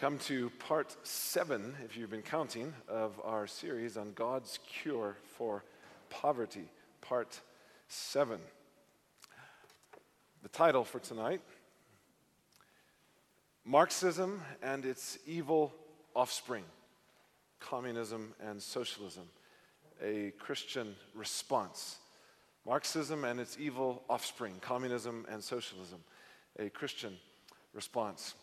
Come to part 7, if you've been counting, of our series on God's cure for poverty, part 7. The title for tonight, Marxism and its Evil Offspring, Communism and Socialism, a Christian Response. Marxism and its Evil Offspring, Communism and Socialism, a Christian Response.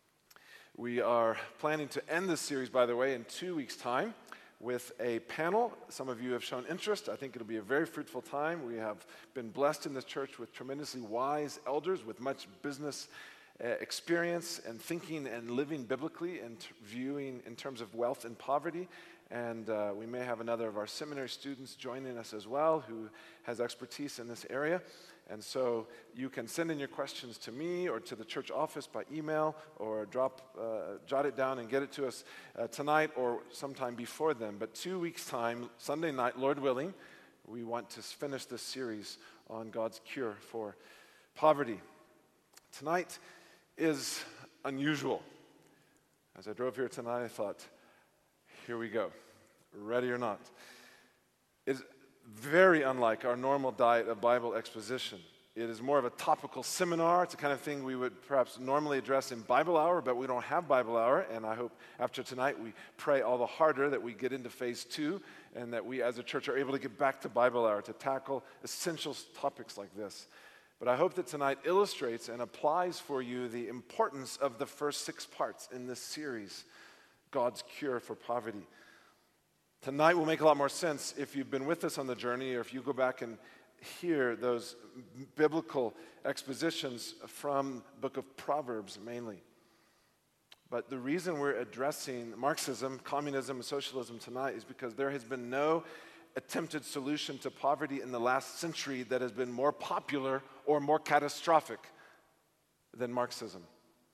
We are planning to end this series, by the way, in 2 weeks' time with a panel. Some of you have shown interest. I think it'll be a very fruitful time. We have been blessed in this church with tremendously wise elders with much business experience and thinking and living biblically and viewing in terms of wealth and poverty. And we may have another of our seminary students joining us as well who has expertise in this area. And so you can send in your questions to me or to the church office by email or jot it down and get it to us tonight or sometime before then. But 2 weeks' time, Sunday night, Lord willing, we want to finish this series on God's cure for poverty. Tonight is unusual. As I drove here tonight, I thought, here we go, ready or not. It's very unlike our normal diet of Bible exposition. It is more of a topical seminar. It's the kind of thing we would perhaps normally address in Bible Hour, but we don't have Bible Hour, and I hope after tonight we pray all the harder that we get into phase 2 and that we as a church are able to get back to Bible Hour to tackle essential topics like this. But I hope that tonight illustrates and applies for you the importance of the first 6 parts in this series, God's cure for poverty. Tonight will make a lot more sense if you've been with us on the journey or if you go back and hear those biblical expositions from the book of Proverbs mainly. But the reason we're addressing Marxism, communism, and socialism tonight is because there has been no attempted solution to poverty in the last century that has been more popular or more catastrophic than Marxism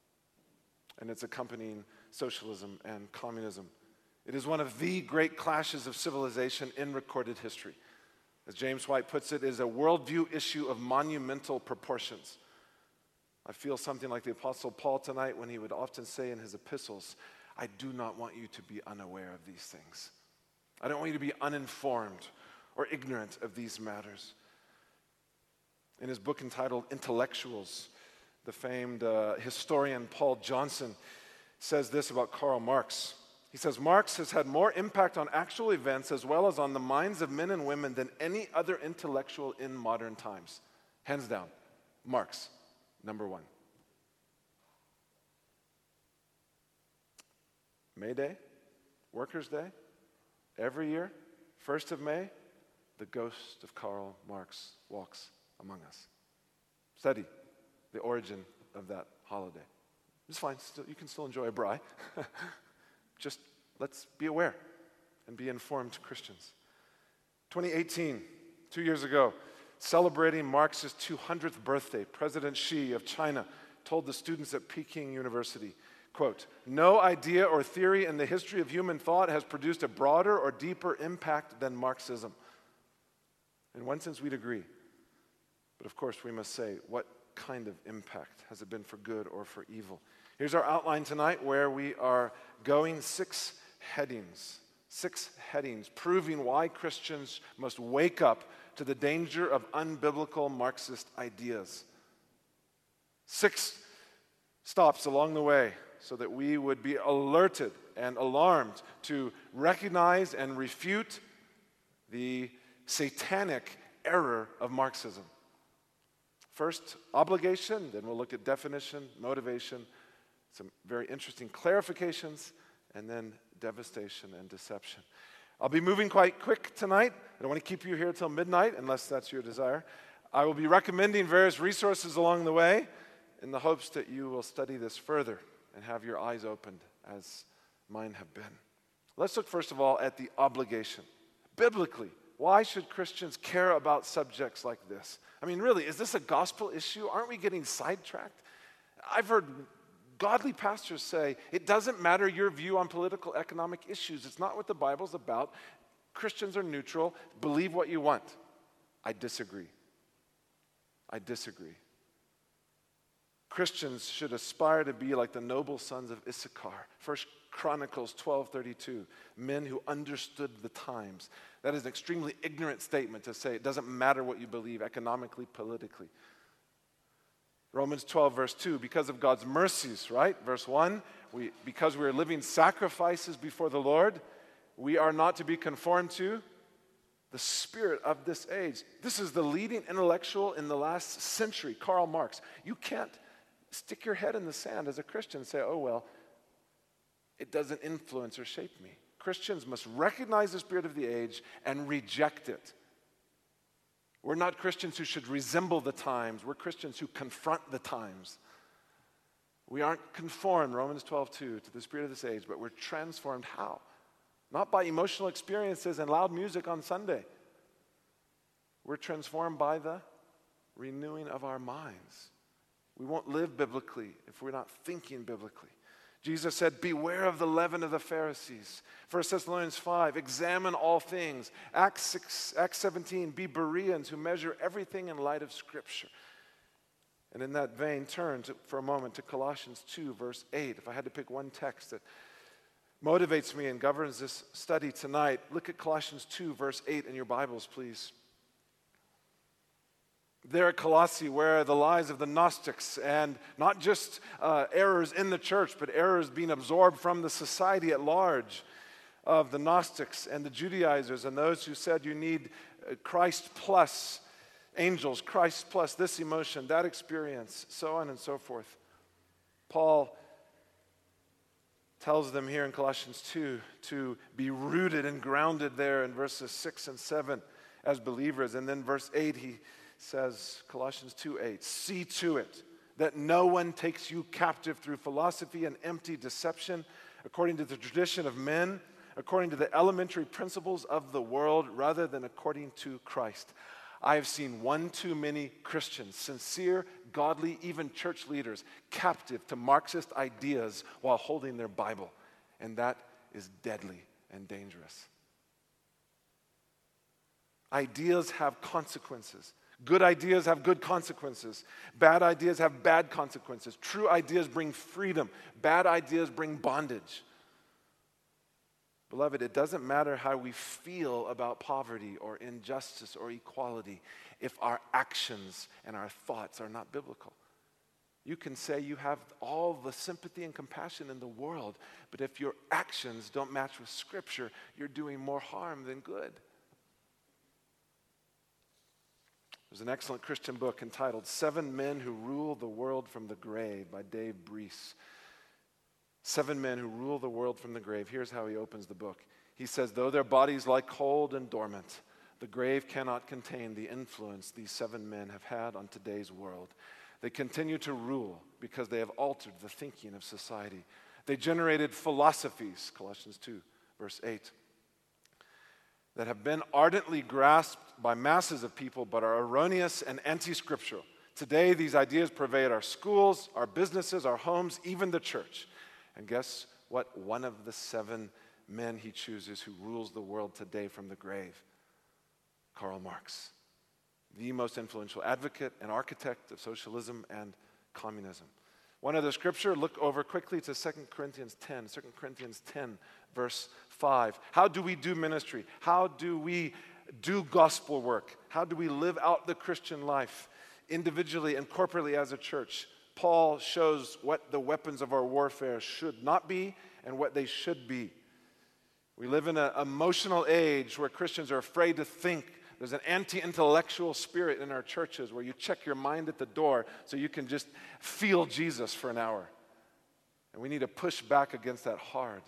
and its accompanying socialism and communism. It is one of the great clashes of civilization in recorded history. As James White puts it, it is a worldview issue of monumental proportions. I feel something like the Apostle Paul tonight when he would often say in his epistles, I do not want you to be unaware of these things. I don't want you to be uninformed or ignorant of these matters. In his book entitled Intellectuals, the famed historian Paul Johnson says this about Karl Marx. He says, Marx has had more impact on actual events as well as on the minds of men and women than any other intellectual in modern times. Hands down, Marx, number 1. May Day, Workers' Day, every year, 1st of May, the ghost of Karl Marx walks among us. Study the origin of that holiday. It's fine, you can still enjoy a braai. Just let's be aware and be informed Christians. 2018, 2 years ago, celebrating Marx's 200th birthday, President Xi of China told the students at Peking University, quote, no idea or theory in the history of human thought has produced a broader or deeper impact than Marxism. In one sense, we'd agree. But of course, we must say, what kind of impact? Has it been for good or for evil? Here's our outline tonight where we are going 6 headings. 6 headings proving why Christians must wake up to the danger of unbiblical Marxist ideas. 6 stops along the way so that we would be alerted and alarmed to recognize and refute the satanic error of Marxism. First, obligation, then we'll look at definition, motivation, some very interesting clarifications, and then devastation and deception. I'll be moving quite quick tonight. I don't want to keep you here till midnight, unless that's your desire. I will be recommending various resources along the way in the hopes that you will study this further and have your eyes opened as mine have been. Let's look first of all at the obligation. Biblically, why should Christians care about subjects like this? I mean, really, is this a gospel issue? Aren't we getting sidetracked? I've heard godly pastors say, it doesn't matter your view on political, economic issues. It's not what the Bible's about. Christians are neutral. Believe what you want. I disagree. Christians should aspire to be like the noble sons of Issachar. 1 Chronicles 12:32, men who understood the times. That is an extremely ignorant statement to say it doesn't matter what you believe economically, politically. Romans 12, verse 2, because of God's mercies, right? Verse 1, because we are living sacrifices before the Lord, we are not to be conformed to the spirit of this age. This is the leading intellectual in the last century, Karl Marx. You can't stick your head in the sand as a Christian and say, oh, well, it doesn't influence or shape me. Christians must recognize the spirit of the age and reject it. We're not Christians who should resemble the times. We're Christians who confront the times. We aren't conformed, Romans 12:2, to the spirit of this age, but we're transformed. How? Not by emotional experiences and loud music on Sunday. We're transformed by the renewing of our minds. We won't live biblically if we're not thinking biblically. Jesus said, beware of the leaven of the Pharisees. 1 Thessalonians 5, examine all things. Acts 17, be Bereans who measure everything in light of Scripture. And in that vein, turn for a moment to Colossians 2, verse 8. If I had to pick one text that motivates me and governs this study tonight, look at Colossians 2, verse 8 in your Bibles, please. There at Colossae, where the lies of the Gnostics and not just errors in the church, but errors being absorbed from the society at large of the Gnostics and the Judaizers and those who said you need Christ plus angels, Christ plus this emotion, that experience, so on and so forth. Paul tells them here in Colossians 2 to be rooted and grounded there in verses 6 and 7 as believers. And then verse 8, he says, Colossians 2:8, see to it that no one takes you captive through philosophy and empty deception, according to the tradition of men, according to the elementary principles of the world, rather than according to Christ. I have seen one too many Christians, sincere, godly, even church leaders, captive to Marxist ideas while holding their Bible. And that is deadly and dangerous. Ideas have consequences. Good ideas have good consequences. Bad ideas have bad consequences. True ideas bring freedom. Bad ideas bring bondage. Beloved, it doesn't matter how we feel about poverty or injustice or equality if our actions and our thoughts are not biblical. You can say you have all the sympathy and compassion in the world, but if your actions don't match with Scripture, you're doing more harm than good. There's an excellent Christian book entitled 7 Men Who Rule the World from the Grave by Dave Breese. 7 men who rule the world from the grave. Here's how he opens the book. He says, though their bodies lie cold and dormant, the grave cannot contain the influence these 7 men have had on today's world. They continue to rule because they have altered the thinking of society. They generated philosophies, Colossians 2, verse 8, that have been ardently grasped by masses of people but are erroneous and anti-scriptural. Today, these ideas pervade our schools, our businesses, our homes, even the church. And guess what? One of the 7 men he chooses who rules the world today from the grave, Karl Marx, the most influential advocate and architect of socialism and communism. One other scripture, look over quickly to 2 Corinthians 10. 2 Corinthians 10, verse 5. How do we do ministry? How do we do gospel work? How do we live out the Christian life individually and corporately as a church? Paul shows what the weapons of our warfare should not be and what they should be. We live in an emotional age where Christians are afraid to think. There's an anti-intellectual spirit in our churches where you check your mind at the door so you can just feel Jesus for an hour. And we need to push back against that hard.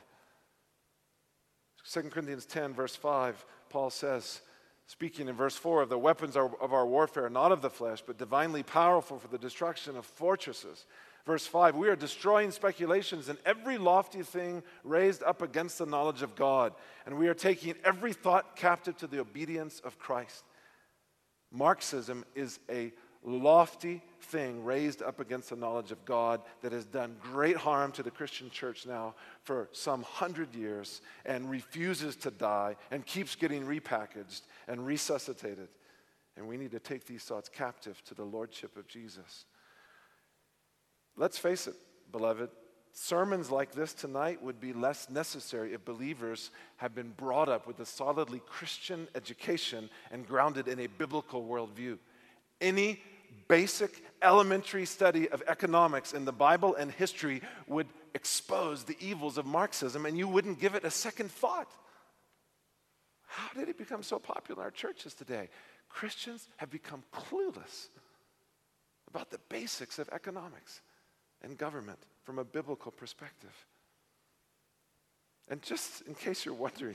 2 Corinthians 10, verse 5, Paul says, speaking in verse 4, of the weapons of our warfare, not of the flesh, but divinely powerful for the destruction of fortresses. Verse 5, we are destroying speculations and every lofty thing raised up against the knowledge of God. And we are taking every thought captive to the obedience of Christ. Marxism is a lofty thing raised up against the knowledge of God that has done great harm to the Christian church now for some 100 years and refuses to die and keeps getting repackaged and resuscitated. And we need to take these thoughts captive to the lordship of Jesus. Let's face it, beloved, sermons like this tonight would be less necessary if believers had been brought up with a solidly Christian education and grounded in a biblical worldview. Any basic elementary study of economics in the Bible and history would expose the evils of Marxism, and you wouldn't give it a second thought. How did it become so popular in our churches today? Christians have become clueless about the basics of economics and government from a biblical perspective. And just in case you're wondering,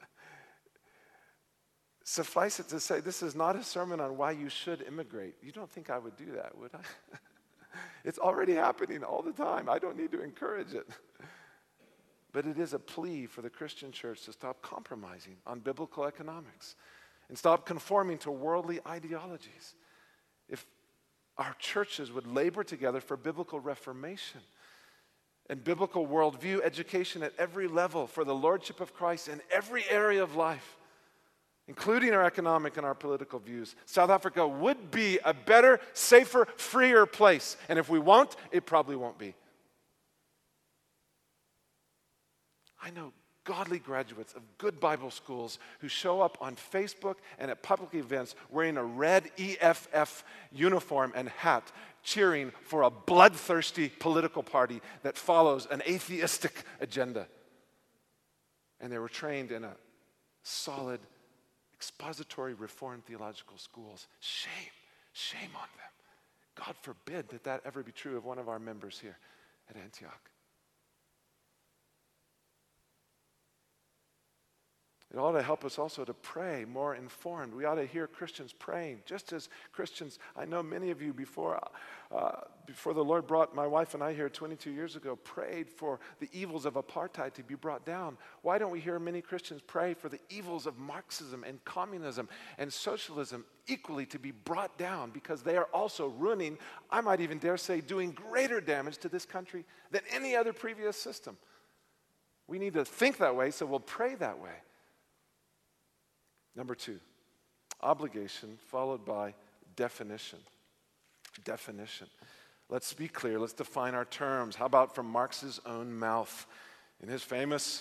suffice it to say, this is not a sermon on why you should immigrate. You don't think I would do that, would I? It's already happening all the time. I don't need to encourage it. But it is a plea for the Christian church to stop compromising on biblical economics and stop conforming to worldly ideologies. If our churches would labor together for biblical reformation and biblical worldview education at every level for the lordship of Christ in every area of life, including our economic and our political views, South Africa would be a better, safer, freer place. And if we won't, it probably won't be. I know godly graduates of good Bible schools who show up on Facebook and at public events wearing a red EFF uniform and hat, cheering for a bloodthirsty political party that follows an atheistic agenda. And they were trained in a solid, expository Reformed theological schools. Shame on them. God forbid that ever be true of one of our members here at Antioch. It ought to help us also to pray more informed. We ought to hear Christians praying, just as Christians, I know many of you before the Lord brought my wife and I here 22 years ago, prayed for the evils of apartheid to be brought down. Why don't we hear many Christians pray for the evils of Marxism and communism and socialism equally to be brought down, because they are also ruining, I might even dare say, doing greater damage to this country than any other previous system. We need to think that way, so we'll pray that way. Number 2, obligation followed by definition. Definition. Let's be clear. Let's define our terms. How about from Marx's own mouth? In his famous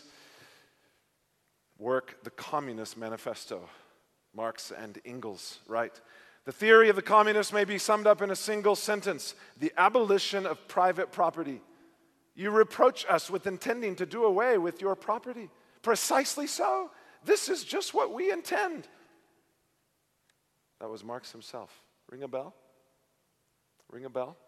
work, The Communist Manifesto, Marx and Engels write, "The theory of the communists may be summed up in a single sentence: the abolition of private property. You reproach us with intending to do away with your property. Precisely so. This is just what we intend." That was Marx himself. Ring a bell? Ring a bell?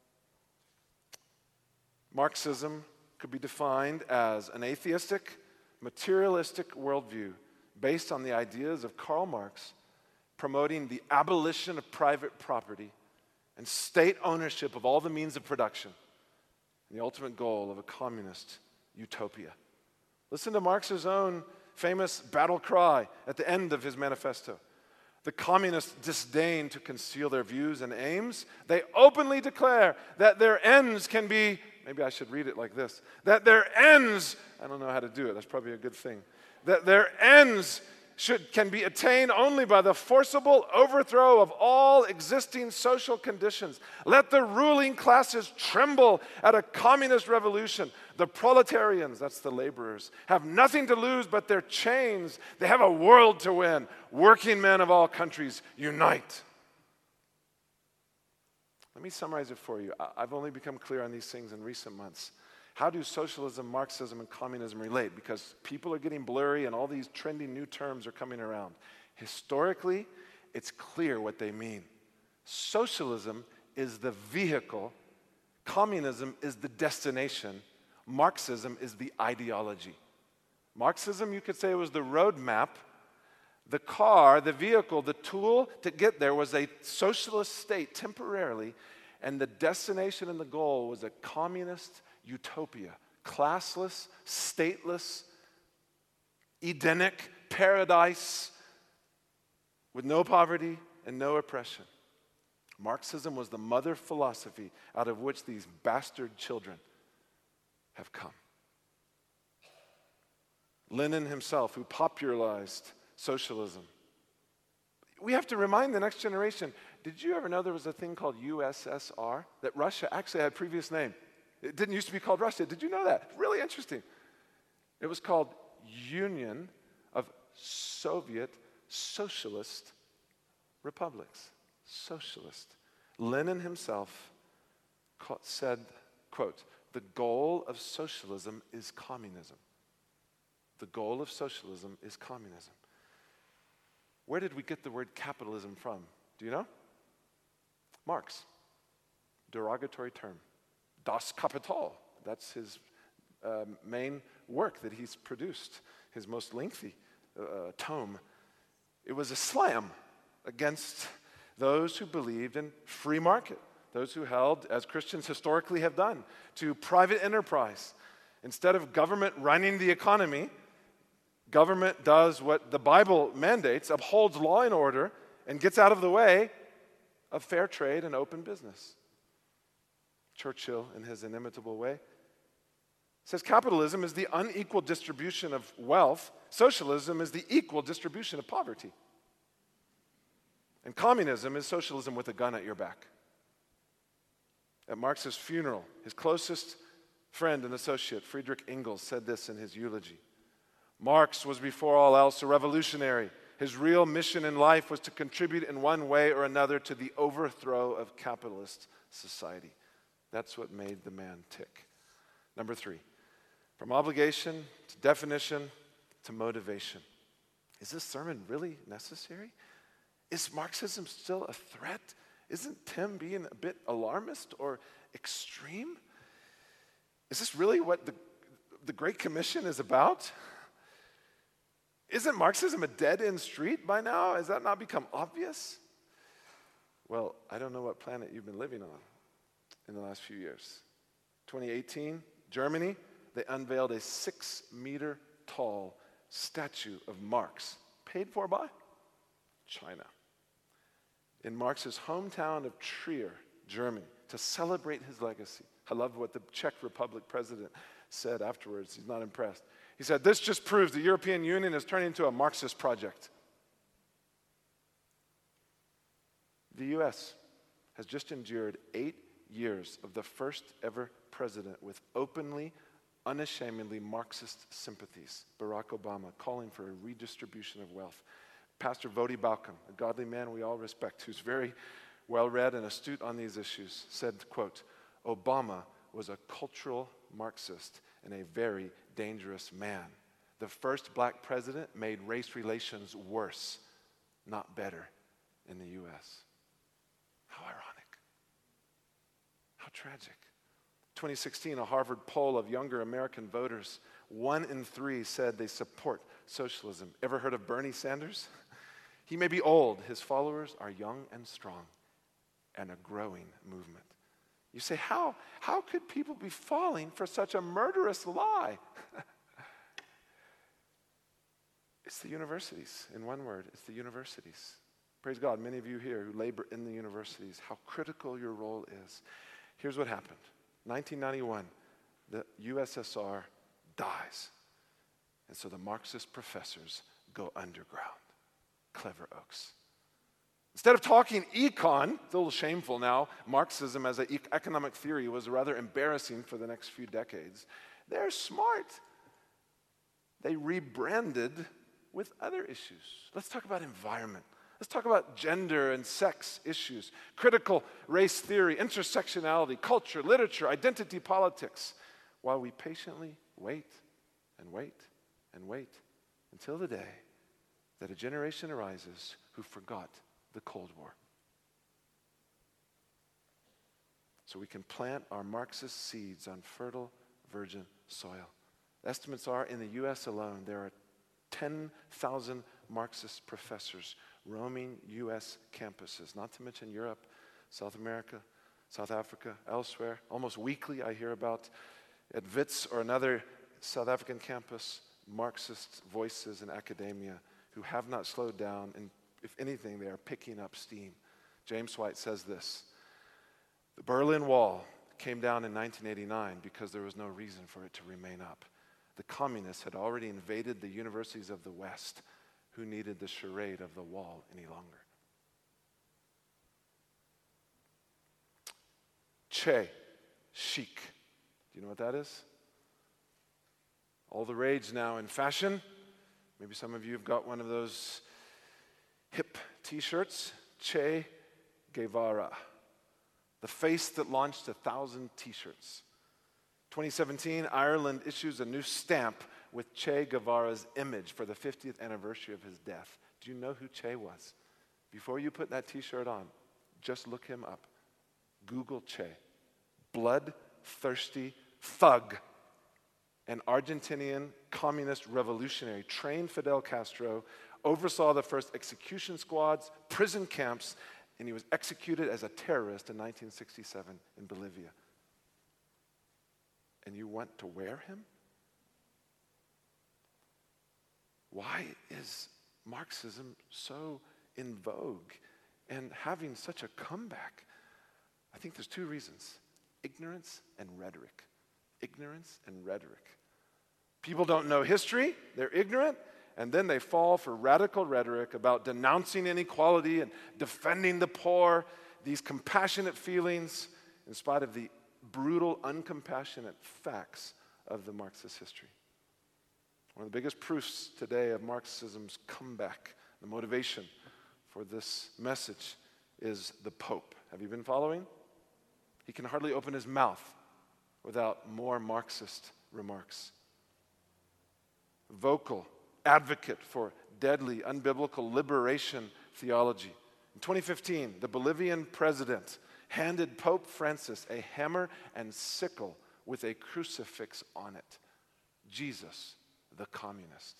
Marxism could be defined as an atheistic, materialistic worldview based on the ideas of Karl Marx, promoting the abolition of private property and state ownership of all the means of production, and the ultimate goal of a communist utopia. Listen to Marx's own famous battle cry at the end of his manifesto. The communists disdain to conceal their views and aims. They openly declare that their ends can be, maybe I should read it like this, that their ends, I don't know how to do it, that's probably a good thing, that their ends can be attained only by the forcible overthrow of all existing social conditions. Let the ruling classes tremble at a communist revolution. The proletarians, that's the laborers, have nothing to lose but their chains. They have a world to win. Working men of all countries, unite. Let me summarize it for you. I've only become clear on these things in recent months. How do socialism, Marxism, and communism relate? Because people are getting blurry and all these trending new terms are coming around. Historically, it's clear what they mean. Socialism is the vehicle. Communism is the destination. Marxism is the ideology. Marxism, you could say, was the roadmap. The car, the vehicle, the tool to get there was a socialist state temporarily, and the destination and the goal was a communist utopia, classless, stateless, Edenic paradise with no poverty and no oppression. Marxism was the mother philosophy out of which these bastard children have come. Lenin himself, who popularized socialism, We have to remind the next generation, did you ever know there was a thing called USSR? That Russia actually had a previous name. It didn't used to be called Russia. Did you know that? Really interesting. It was called Union of Soviet Socialist Republics. Socialist. Lenin himself said, quote, "The goal of socialism is communism." The goal of socialism is communism. Where did we get the word capitalism from? Do you know? Marx. Derogatory term. Das Kapital. That's his main work that he's produced, his most lengthy tome. It was a slam against those who believed in free market, those who held, as Christians historically have done, to private enterprise. Instead of government running the economy, government does what the Bible mandates, upholds law and order, and gets out of the way of fair trade and open business. Churchill, in his inimitable way, says capitalism is the unequal distribution of wealth. Socialism is the equal distribution of poverty. And communism is socialism with a gun at your back. At Marx's funeral, his closest friend and associate, Friedrich Engels, said this in his eulogy. Marx was before all else a revolutionary. His real mission in life was to contribute in one way or another to the overthrow of capitalist society. That's what made the man tick. Number 3, from obligation to definition to motivation. Is this sermon really necessary? Is Marxism still a threat? Isn't Tim being a bit alarmist or extreme? Is this really what the Great Commission is about? Isn't Marxism a dead-end street by now? Has that not become obvious? Well, I don't know what planet you've been living on in the last few years. 2018, Germany, they unveiled a 6-meter-tall statue of Marx, paid for by China, in Marx's hometown of Trier, Germany, to celebrate his legacy. I love what the Czech Republic president said afterwards. He's not impressed. He said, "This just proves the European Union is turning into a Marxist project." The U.S. has just endured 8 years of the first ever president with openly, unashamedly Marxist sympathies, Barack Obama, calling for a redistribution of wealth. Pastor Vodi Balcom, a godly man we all respect, who's very well-read and astute on these issues, said, quote, "Obama was a cultural Marxist and a very dangerous man. The first black president made race relations worse, not better, in the U.S." How ironic. How tragic. 2016, a Harvard poll of younger American voters, 1 in 3 said they support socialism. Ever heard of Bernie Sanders? He may be old. His followers are young and strong, and a growing movement. You say, how could people be falling for such a murderous lie? It's the universities. In one word, it's the universities. Praise God, many of you here who labor in the universities, how critical your role is. Here's what happened. 1991, the USSR dies. And so the Marxist professors go underground. Clever Oaks. Instead of talking econ, it's a little shameful now, Marxism as an economic theory was rather embarrassing for the next few decades. They're smart. They rebranded with other issues. Let's talk about environment. Let's talk about gender and sex issues, critical race theory, intersectionality, culture, literature, identity politics, while we patiently wait and wait and wait until the day that a generation arises who forgot the Cold War. So we can plant our Marxist seeds on fertile, virgin soil. Estimates are in the U.S. alone, there are 10,000 Marxist professors roaming U.S. campuses, not to mention Europe, South America, South Africa, elsewhere. Almost weekly I hear about, at WITS or another South African campus, Marxist voices in academia who have not slowed down, and if anything, they are picking up steam. James White says this: the Berlin Wall came down in 1989 because there was no reason for it to remain up. The communists had already invaded the universities of the West. Who needed the charade of the wall any longer? Che, chic. Do you know what that is? All the rage now in fashion. Maybe some of you have got one of those hip t-shirts. Che Guevara, the face that launched 1,000 t-shirts. 2017, Ireland issues a new stamp with Che Guevara's image for the 50th anniversary of his death. Do you know who Che was? Before you put that t-shirt on, just look him up. Google Che. Bloodthirsty thug. An Argentinian communist revolutionary, trained Fidel Castro, oversaw the first execution squads, prison camps, and he was executed as a terrorist in 1967 in Bolivia. And you want to wear him? Why is Marxism so in vogue and having such a comeback? I think there's two reasons: ignorance and rhetoric. Ignorance and rhetoric. People don't know history, they're ignorant, and then they fall for radical rhetoric about denouncing inequality and defending the poor, these compassionate feelings, in spite of the brutal, uncompassionate facts of the Marxist history. One of the biggest proofs today of Marxism's comeback, the motivation for this message, is the Pope. Have you been following? He can hardly open his mouth without more Marxist remarks. Vocal advocate for deadly, unbiblical liberation theology. In 2015, the Bolivian president handed Pope Francis a hammer and sickle with a crucifix on it. Jesus, the communist.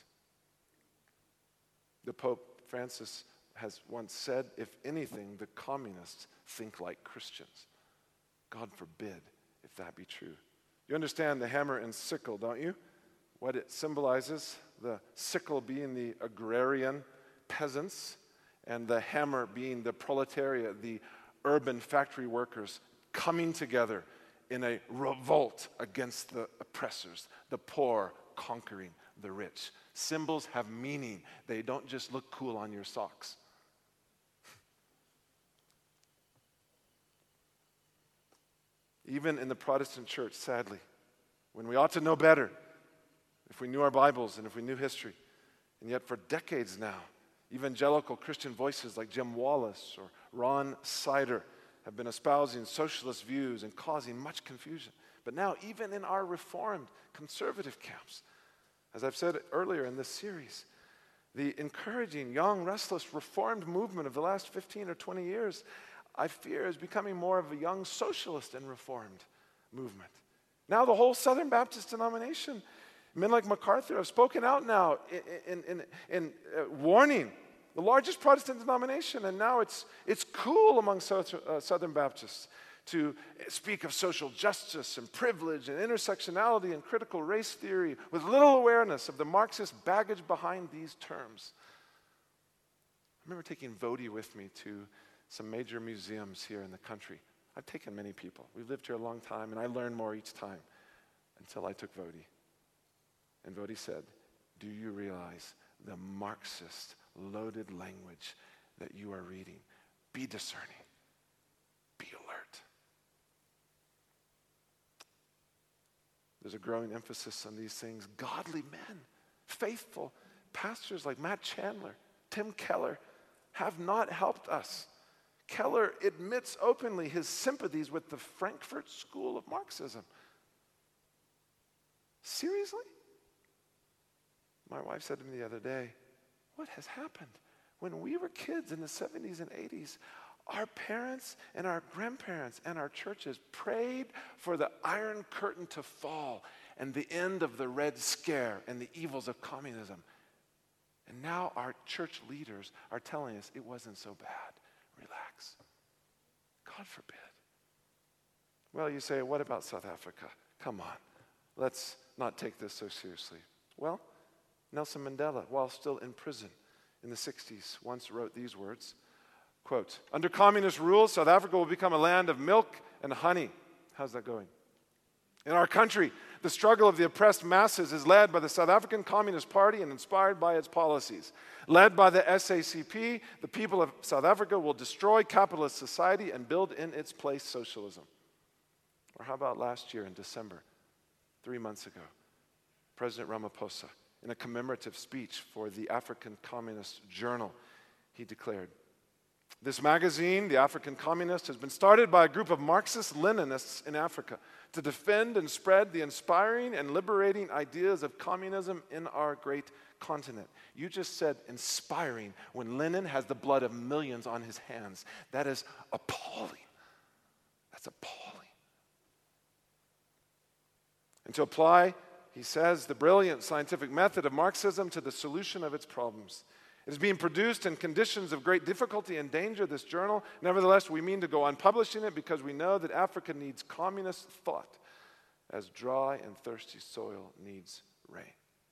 The Pope Francis has once said, if anything, the communists think like Christians. God forbid if that be true. You understand the hammer and sickle, don't you? What it symbolizes, the sickle being the agrarian peasants, and the hammer being the proletariat, the urban factory workers coming together in a revolt against the oppressors, the poor conquering the rich. Symbols have meaning. They don't just look cool on your socks. Even in the Protestant church, sadly, when we ought to know better, if we knew our Bibles and if we knew history, and yet for decades now, evangelical Christian voices like Jim Wallace or Ron Sider have been espousing socialist views and causing much confusion. But now, even in our Reformed conservative camps, as I've said earlier in this series, the encouraging, young, restless Reformed movement of the last 15 or 20 years, I fear, is becoming more of a young socialist and Reformed movement. Now the whole Southern Baptist denomination, men like MacArthur have spoken out now in warning the largest Protestant denomination, and now it's cool among Southern Baptists to speak of social justice and privilege and intersectionality and critical race theory with little awareness of the Marxist baggage behind these terms. I remember taking Vodi with me to some major museums here in the country. I've taken many people. We've lived here a long time, and I learned more each time until I took Vodi. And Vodi said, do you realize the Marxist loaded language that you are reading? Be discerning. Be alert. There's a growing emphasis on these things. Godly men, faithful pastors like Matt Chandler, Tim Keller, have not helped us. Keller admits openly his sympathies with the Frankfurt School of Marxism. Seriously? My wife said to me the other day, what has happened? When we were kids in the 70s and 80s, our parents and our grandparents and our churches prayed for the Iron Curtain to fall and the end of the Red Scare and the evils of communism. And now our church leaders are telling us it wasn't so bad. Relax. God forbid. Well, you say, what about South Africa? Come on, let's not take this so seriously. Well, Nelson Mandela, while still in prison in the 60s, once wrote these words, quote, under communist rule, South Africa will become a land of milk and honey. How's that going? In our country, the struggle of the oppressed masses is led by the South African Communist Party and inspired by its policies. Led by the SACP, the people of South Africa will destroy capitalist society and build in its place socialism. Or how about last year in December, 3 months ago, President Ramaphosa, in a commemorative speech for the African Communist Journal, he declared, "This magazine, The African Communist, has been started by a group of Marxist-Leninists in Africa to defend and spread the inspiring and liberating ideas of communism in our great continent." You just said inspiring when Lenin has the blood of millions on his hands. That is appalling. That's appalling. And to apply, he says, the brilliant scientific method of Marxism to the solution of its problems. It is being produced in conditions of great difficulty and danger, this journal. Nevertheless, we mean to go on publishing it because we know that Africa needs communist thought as dry and thirsty soil needs rain.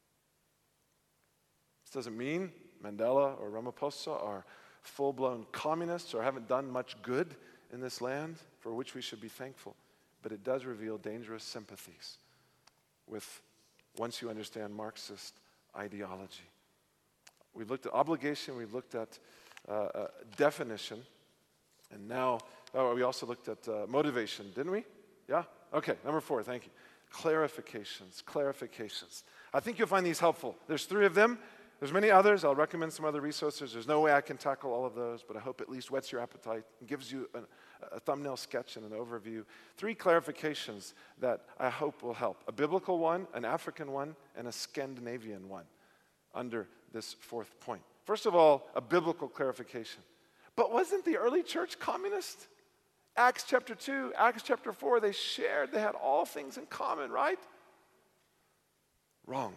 This doesn't mean Mandela or Ramaphosa are full-blown communists or haven't done much good in this land, for which we should be thankful. But it does reveal dangerous sympathies with, once you understand Marxist ideology. We've looked at obligation, we've looked at definition, and now, we also looked at motivation, didn't we? Yeah? Okay, number 4, thank you. Clarifications. I think you'll find these helpful. There's 3 of them. There's many others. I'll recommend some other resources. There's no way I can tackle all of those, but I hope at least whets your appetite and gives you a thumbnail sketch and an overview. 3 clarifications that I hope will help. A biblical one, an African one, and a Scandinavian one under this 4th point. First of all, a biblical clarification. But wasn't the early church communist? Acts chapter 2, Acts chapter 4, they had all things in common, right? Wrong.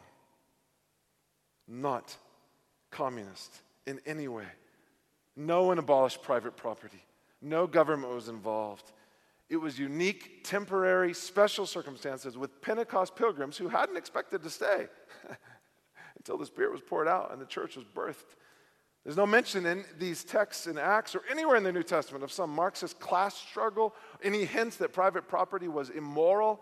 Not communist in any way. No one abolished private property. No government was involved. It was unique, temporary, special circumstances with Pentecost pilgrims who hadn't expected to stay until the Spirit was poured out and the church was birthed. There's no mention in these texts in Acts or anywhere in the New Testament of some Marxist class struggle, any hints that private property was immoral.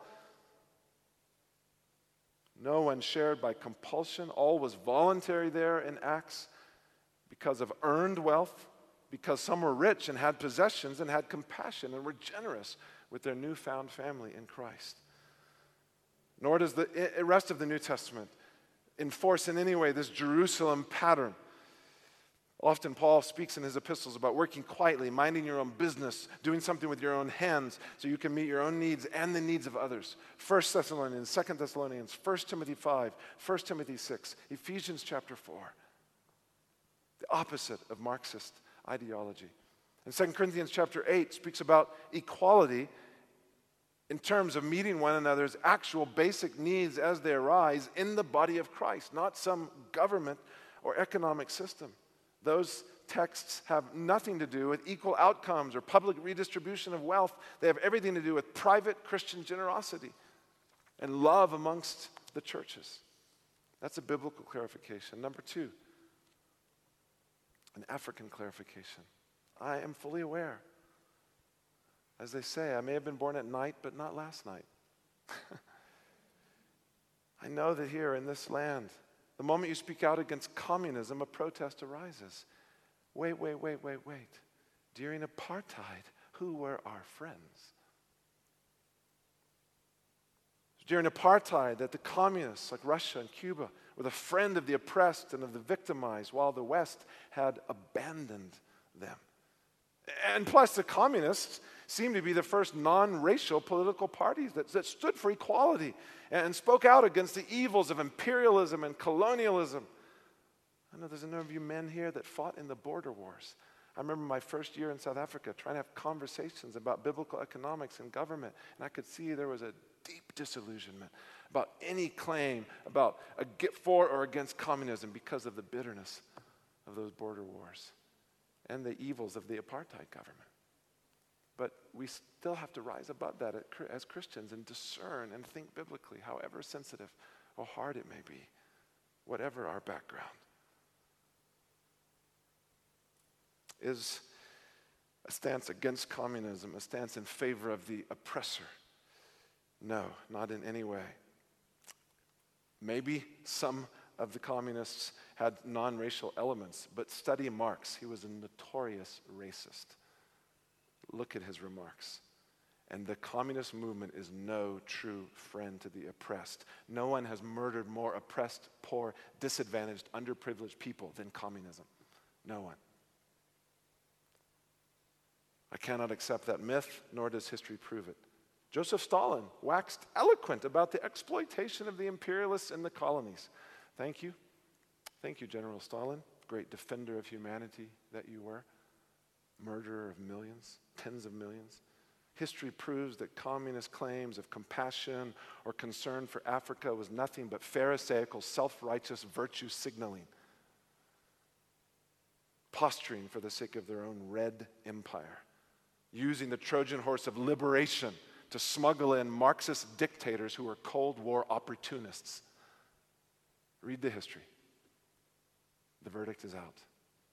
No one shared by compulsion. All was voluntary there in Acts because of earned wealth, because some were rich and had possessions and had compassion and were generous with their newfound family in Christ. Nor does the rest of the New Testament enforce in any way this Jerusalem pattern. Often Paul speaks in his epistles about working quietly, minding your own business, doing something with your own hands so you can meet your own needs and the needs of others. 1 Thessalonians, 2 Thessalonians, 1 Timothy 5, 1 Timothy 6, Ephesians chapter 4. The opposite of Marxist ideology. And 2 Corinthians chapter 8 speaks about equality in terms of meeting one another's actual basic needs as they arise in the body of Christ, not some government or economic system. Those texts have nothing to do with equal outcomes or public redistribution of wealth. They have everything to do with private Christian generosity and love amongst the churches. That's a biblical clarification. Number 2, an African clarification. I am fully aware. As they say, I may have been born at night, but not last night. I know that here in this land, the moment you speak out against communism, a protest arises. Wait. During apartheid, who were our friends? During apartheid, that the communists like Russia and Cuba were the friend of the oppressed and of the victimized, while the West had abandoned them. And plus, the communists seemed to be the first non-racial political parties that stood for equality and spoke out against the evils of imperialism and colonialism. I know there's a number of you men here that fought in the border wars. I remember my first year in South Africa trying to have conversations about biblical economics and government, and I could see there was a deep disillusionment about any claim about for or against communism because of the bitterness of those border wars and the evils of the apartheid government. But we still have to rise above that as Christians and discern and think biblically, however sensitive or hard it may be, whatever our background. Is a stance against communism, a stance in favor of the oppressor? No, not in any way. Maybe some of the communists had non-racial elements, but study Marx. He was a notorious racist. Look at his remarks. And the communist movement is no true friend to the oppressed. No one has murdered more oppressed, poor, disadvantaged, underprivileged people than communism. No one. I cannot accept that myth, nor does history prove it. Joseph Stalin waxed eloquent about the exploitation of the imperialists in the colonies. Thank you. Thank you, General Stalin, great defender of humanity that you were, murderer of millions, tens of millions. History proves that communist claims of compassion or concern for Africa was nothing but pharisaical, self-righteous virtue signaling, posturing for the sake of their own red empire, using the Trojan horse of liberation to smuggle in Marxist dictators who were Cold War opportunists. Read the history. The verdict is out.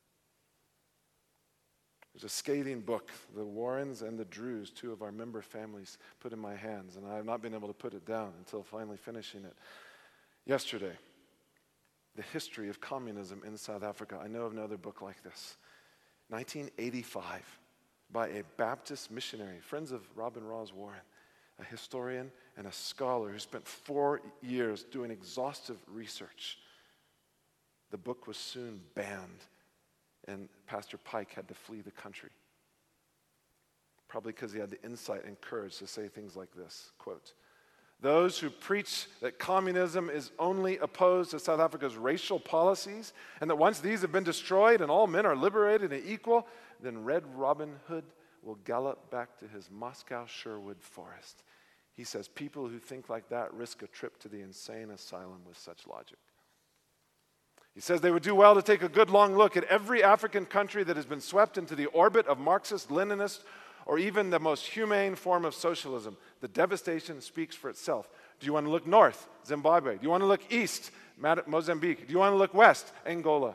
There's a scathing book, the Warrens and the Drews, two of our member families, put in my hands, and I have not been able to put it down until finally finishing it yesterday. The History of Communism in South Africa. I know of no other book like this. 1985, by a Baptist missionary, friends of Robin Ross Warren, a historian and a scholar who spent 4 years doing exhaustive research. The book was soon banned, and Pastor Pike had to flee the country. Probably because he had the insight and courage to say things like this, quote, "Those who preach that communism is only opposed to South Africa's racial policies, and that once these have been destroyed and all men are liberated and equal, then Red Robin Hood will gallop back to his Moscow Sherwood forest." He says people who think like that risk a trip to the insane asylum with such logic. He says they would do well to take a good long look at every African country that has been swept into the orbit of Marxist, Leninist, or even the most humane form of socialism. The devastation speaks for itself. Do you want to look north? Zimbabwe. Do you want to look east? Mozambique. Do you want to look west? Angola.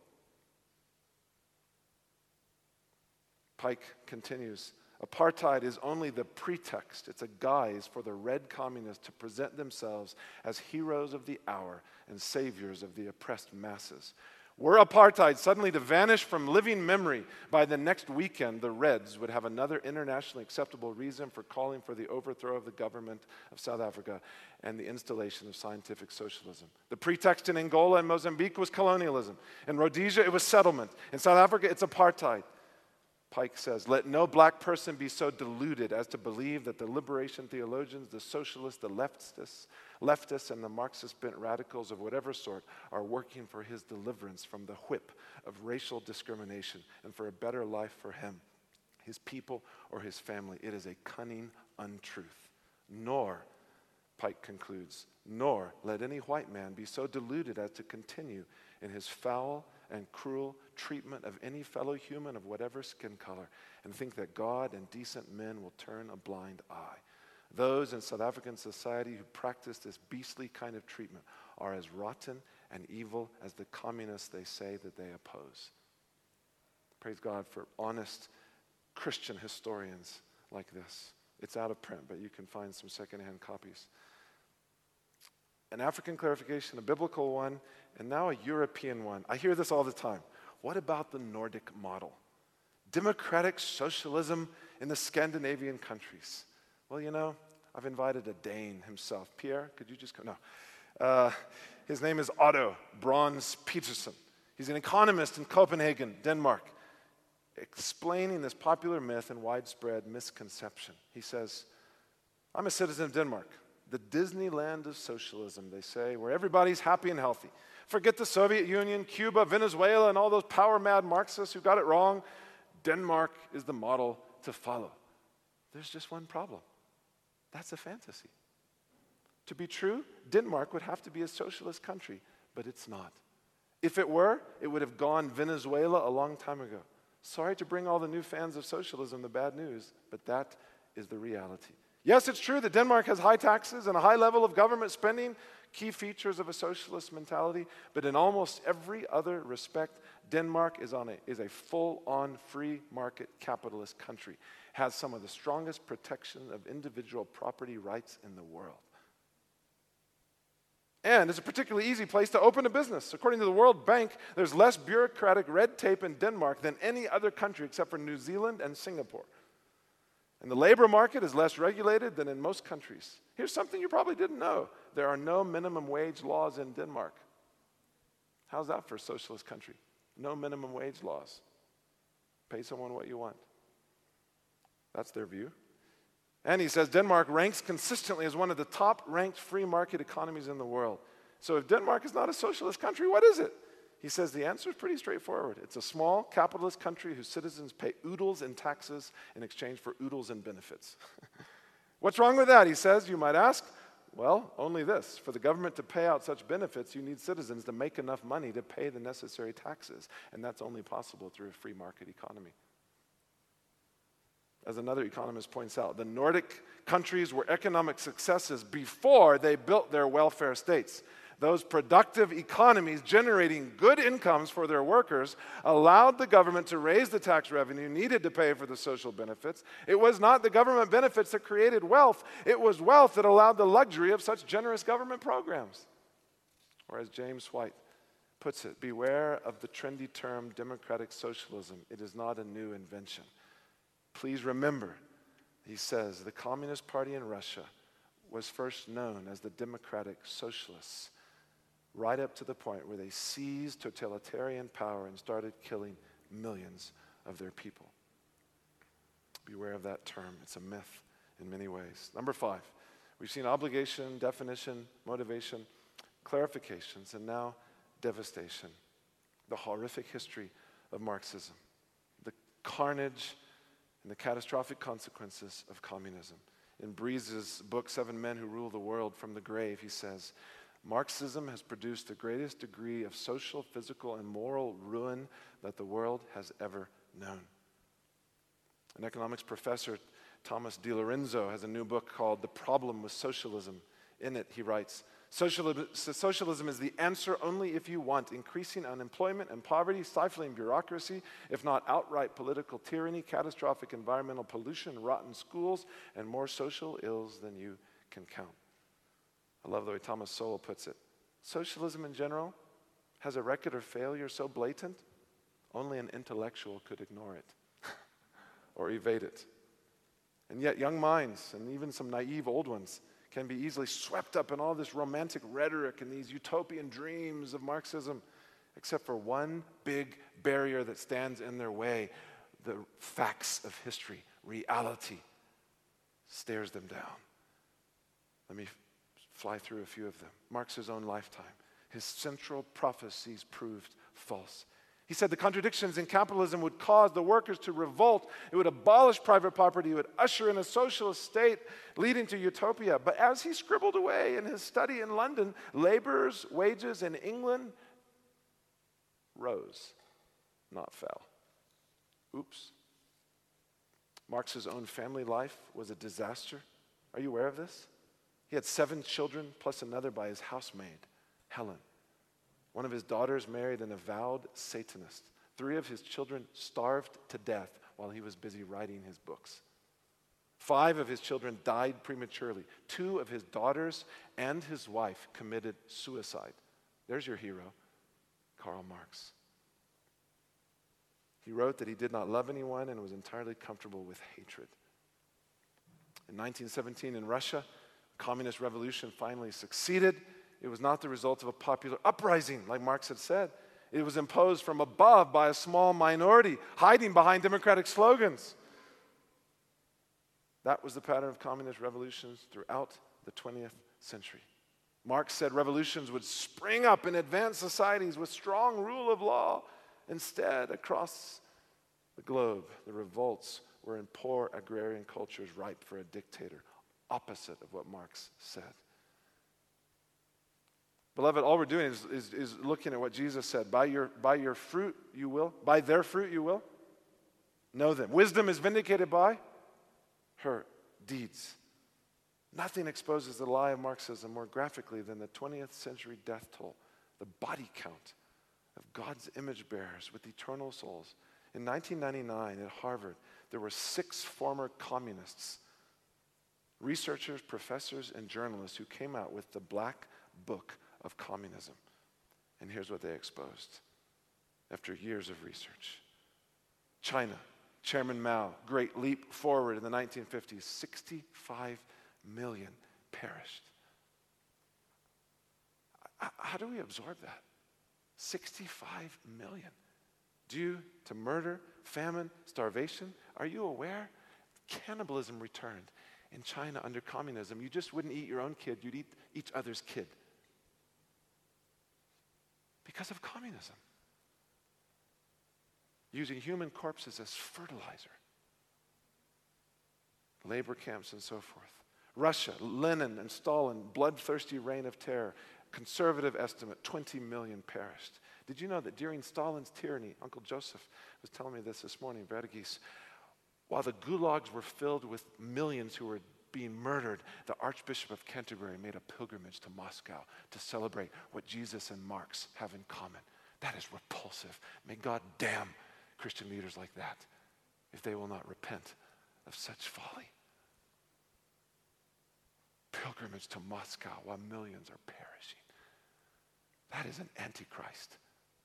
Pike continues, apartheid is only the pretext. It's a guise for the red communists to present themselves as heroes of the hour and saviors of the oppressed masses. Were apartheid suddenly to vanish from living memory by the next weekend, the Reds would have another internationally acceptable reason for calling for the overthrow of the government of South Africa and the installation of scientific socialism. The pretext in Angola and Mozambique was colonialism. In Rhodesia, it was settlement. In South Africa, it's apartheid. Pike says, let no black person be so deluded as to believe that the liberation theologians, the socialists, the leftists, and the Marxist-bent radicals of whatever sort are working for his deliverance from the whip of racial discrimination and for a better life for him, his people, or his family. It is a cunning untruth. Nor, Pike concludes, nor let any white man be so deluded as to continue in his foul and cruel treatment of any fellow human of whatever skin color, and think that God and decent men will turn a blind eye. Those in South African society who practice this beastly kind of treatment are as rotten and evil as the communists they say that they oppose. Praise God for honest Christian historians like this. It's out of print, but you can find some secondhand copies. An African clarification, a biblical one, and now a European one. I hear this all the time. What about the Nordic model? Democratic socialism in the Scandinavian countries. Well, you know, I've invited a Dane himself. Pierre, could you just come? No. His name is Otto Brons Petersen. He's an economist in Copenhagen, Denmark, explaining this popular myth and widespread misconception. He says, I'm a citizen of Denmark. The Disneyland of socialism, they say, where everybody's happy and healthy. Forget the Soviet Union, Cuba, Venezuela, and all those power-mad Marxists who got it wrong. Denmark is the model to follow. There's just one problem. That's a fantasy. To be true, Denmark would have to be a socialist country, but it's not. If it were, it would have gone Venezuela a long time ago. Sorry to bring all the new fans of socialism the bad news, but that is the reality. Yes, it's true that Denmark has high taxes and a high level of government spending, key features of a socialist mentality, but in almost every other respect, Denmark is a full-on free market capitalist country, has some of the strongest protection of individual property rights in the world. And it's a particularly easy place to open a business. According to the World Bank, there's less bureaucratic red tape in Denmark than any other country except for New Zealand and Singapore. And the labor market is less regulated than in most countries. Here's something you probably didn't know. There are no minimum wage laws in Denmark. How's that for a socialist country? No minimum wage laws. Pay someone what you want. That's their view. And he says Denmark ranks consistently as one of the top-ranked free market economies in the world. So if Denmark is not a socialist country, what is it? He says the answer is pretty straightforward. It's a small capitalist country whose citizens pay oodles in taxes in exchange for oodles in benefits. What's wrong with that, he says, you might ask? Well, only this. For the government to pay out such benefits, you need citizens to make enough money to pay the necessary taxes. And that's only possible through a free market economy. As another economist points out, the Nordic countries were economic successes before they built their welfare states. Those productive economies generating good incomes for their workers allowed the government to raise the tax revenue needed to pay for the social benefits. It was not the government benefits that created wealth. It was wealth that allowed the luxury of such generous government programs. Or as James White puts it, beware of the trendy term democratic socialism. It is not a new invention. Please remember, he says, the Communist Party in Russia was first known as the Democratic Socialists, right up to the point where they seized totalitarian power and started killing millions of their people. Beware of that term. It's a myth in many ways. Number 5, we've seen obligation, definition, motivation, clarifications, and now devastation. The horrific history of Marxism, the carnage and the catastrophic consequences of communism. In Breeze's book, 7 Men Who Rule the World from the Grave, he says, Marxism has produced the greatest degree of social, physical, and moral ruin that the world has ever known. An economics professor, Thomas DiLorenzo, has a new book called The Problem with Socialism. In it, he writes, Socialism is the answer only if you want increasing unemployment and poverty, stifling bureaucracy, if not outright political tyranny, catastrophic environmental pollution, rotten schools, and more social ills than you can count. I love the way Thomas Sowell puts it. Socialism in general has a record of failure so blatant, only an intellectual could ignore it or evade it. And yet young minds, and even some naive old ones, can be easily swept up in all this romantic rhetoric and these utopian dreams of Marxism, except for one big barrier that stands in their way. The facts of history, reality, stares them down. Let me fly through a few of them. Marx's own lifetime. His central prophecies proved false. He said the contradictions in capitalism would cause the workers to revolt. It would abolish private property. It would usher in a socialist state leading to utopia. But as he scribbled away in his study in London, laborers' wages in England rose, not fell. Oops. Marx's own family life was a disaster. Are you aware of this? He had 7 children plus another by his housemaid, Helen. One of his daughters married an avowed Satanist. 3 of his children starved to death while he was busy writing his books. 5 of his children died prematurely. 2 of his daughters and his wife committed suicide. There's your hero, Karl Marx. He wrote that he did not love anyone and was entirely comfortable with hatred. In 1917 in Russia, the communist revolution finally succeeded. It was not the result of a popular uprising, like Marx had said. It was imposed from above by a small minority, hiding behind democratic slogans. That was the pattern of communist revolutions throughout the 20th century. Marx said revolutions would spring up in advanced societies with strong rule of law. Instead, across the globe, the revolts were in poor agrarian cultures ripe for a dictator, opposite of what Marx said. Beloved, all we're doing is looking at what Jesus said. By your fruit you will, by their fruit you will know them. Wisdom is vindicated by her deeds. Nothing exposes the lie of Marxism more graphically than the 20th century death toll, the body count of God's image bearers with eternal souls. In 1999 at Harvard, there were 6 former communists, researchers, professors, and journalists who came out with the Black Book of Communism. And here's what they exposed after years of research. China Chairman Mao, great leap forward in the 1950s, 65 million perished. How do we absorb that? 65 million. Due to murder, famine, starvation. Are you aware? Cannibalism returned in China under communism. You just wouldn't eat your own kid, you'd eat each other's kid. Because of communism. Using human corpses as fertilizer. Labor camps and so forth. Russia, Lenin and Stalin, bloodthirsty reign of terror. Conservative estimate, 20 million perished. Did you know that during Stalin's tyranny, Uncle Joseph was telling me this morning, Verdigis, while the gulags were filled with millions who were being murdered, the Archbishop of Canterbury made a pilgrimage to Moscow to celebrate what Jesus and Marx have in common. That is repulsive. May God damn Christian leaders like that if they will not repent of such folly. Pilgrimage to Moscow while millions are perishing. That is an antichrist.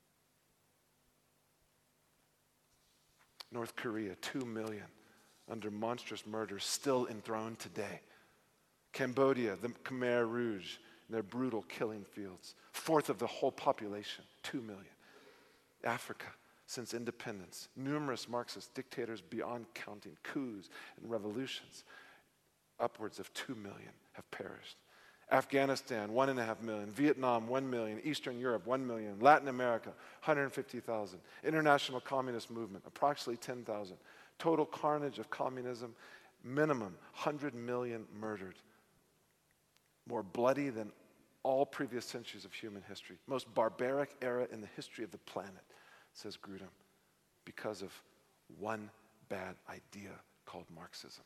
North Korea, 2 million under monstrous murders still enthroned today. Cambodia, the Khmer Rouge, their brutal killing fields. Fourth of the whole population, 2 million. Africa, since independence, numerous Marxist dictators beyond counting, coups and revolutions. Upwards of 2 million have perished. Afghanistan, 1.5 million. Vietnam, 1 million. Eastern Europe, 1 million. Latin America, 150,000. International Communist Movement, approximately 10,000. Total carnage of communism, minimum 100 million murdered. More bloody than all previous centuries of human history. Most barbaric era in the history of the planet, says Grudem, because of one bad idea called Marxism.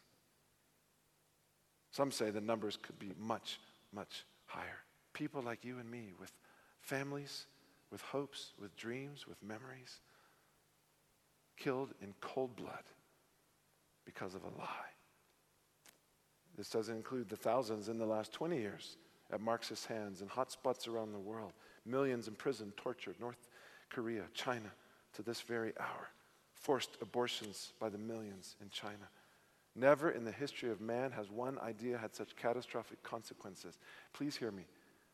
Some say the numbers could be much, much higher. People like you and me with families, with hopes, with dreams, with memories, killed in cold blood because of a lie. This doesn't include the thousands in the last 20 years at Marxist hands in hot spots around the world. Millions imprisoned, tortured, North Korea, China, to this very hour. Forced abortions by the millions in China. Never in the history of man has one idea had such catastrophic consequences. Please hear me.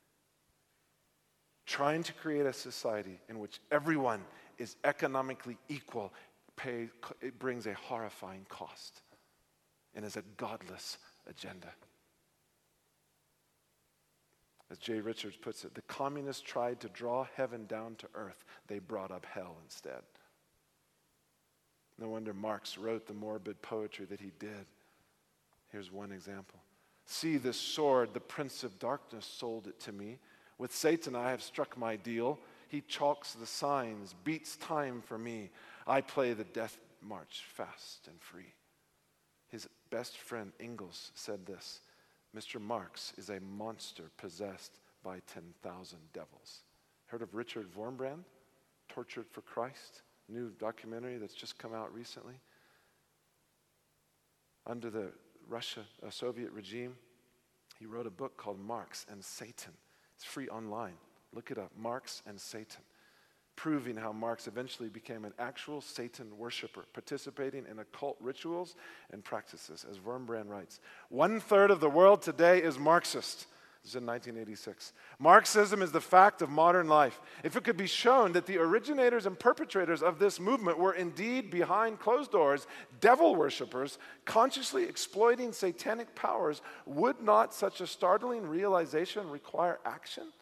Trying to create a society in which everyone is economically equal, it brings a horrifying cost and is a godless agenda. As Jay Richards puts it, the communists tried to draw heaven down to earth. They brought up hell instead. No wonder Marx wrote the morbid poetry that he did. Here's one example. See this sword, the prince of darkness sold it to me. With Satan I have struck my deal. He chalks the signs, beats time for me. I play the death march fast and free. His best friend Engels said this, Mr. Marx is a monster possessed by 10,000 devils. Heard of Richard Wurmbrand, Tortured for Christ? New documentary that's just come out recently. Under the Soviet regime, he wrote a book called Marx and Satan. It's free online. Look it up, Marx and Satan. Proving how Marx eventually became an actual Satan worshiper, participating in occult rituals and practices. As Wurmbrand writes, 1/3 of the world today is Marxist. This is in 1986. Marxism is the fact of modern life. If it could be shown that the originators and perpetrators of this movement were indeed behind closed doors, devil worshippers, consciously exploiting satanic powers, would not such a startling realization require action?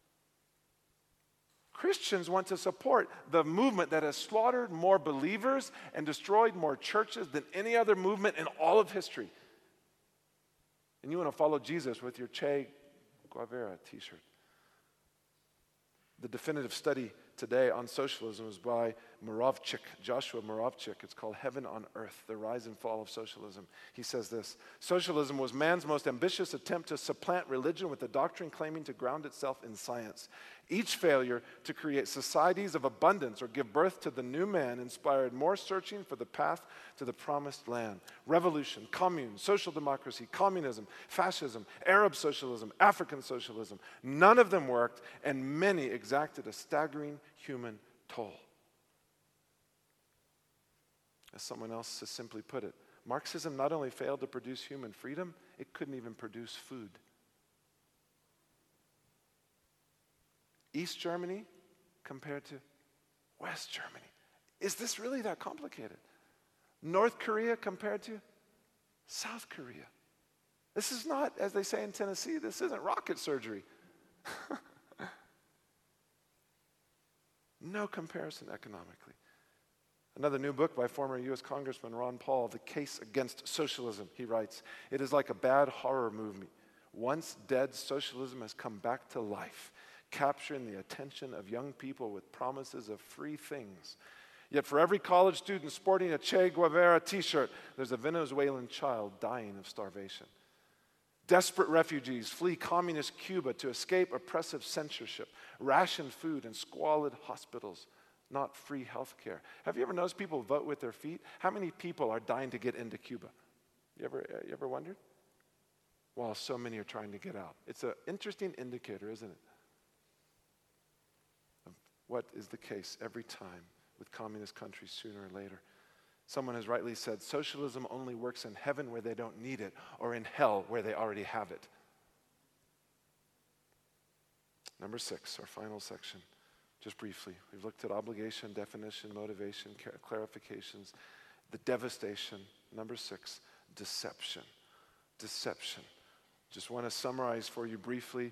Christians want to support the movement that has slaughtered more believers and destroyed more churches than any other movement in all of history. And you want to follow Jesus with your Che Guevara t-shirt. The definitive study today on socialism is by Joshua Moravchik. It's called Heaven on Earth, The Rise and Fall of Socialism. He says this, socialism was man's most ambitious attempt to supplant religion with a doctrine claiming to ground itself in science. Each failure to create societies of abundance or give birth to the new man inspired more searching for the path to the promised land. Revolution, commune, social democracy, communism, fascism, Arab socialism, African socialism. None of them worked, and many exacted a staggering human toll. As someone else has simply put it, Marxism not only failed to produce human freedom, it couldn't even produce food. East Germany compared to West Germany. Is this really that complicated? North Korea compared to South Korea. This is not, as they say in Tennessee, this isn't rocket surgery. No comparison economically. Another new book by former U.S. Congressman Ron Paul, The Case Against Socialism, he writes, "It is like a bad horror movie. Once dead, socialism has come back to life, capturing the attention of young people with promises of free things. Yet for every college student sporting a Che Guevara t-shirt, there's a Venezuelan child dying of starvation. Desperate refugees flee communist Cuba to escape oppressive censorship, rationed food, and squalid hospitals. Not free health care." Have you ever noticed people vote with their feet? How many people are dying to get into Cuba? You ever wondered? While so many are trying to get out. It's an interesting indicator, isn't it? Of what is the case every time with communist countries sooner or later. Someone has rightly said, socialism only works in heaven where they don't need it, or in hell where they already have it. Number 6, our final section. Just briefly, we've looked at obligation, definition, motivation, clarifications, the devastation. Number 6, deception. Deception. Just want to summarize for you briefly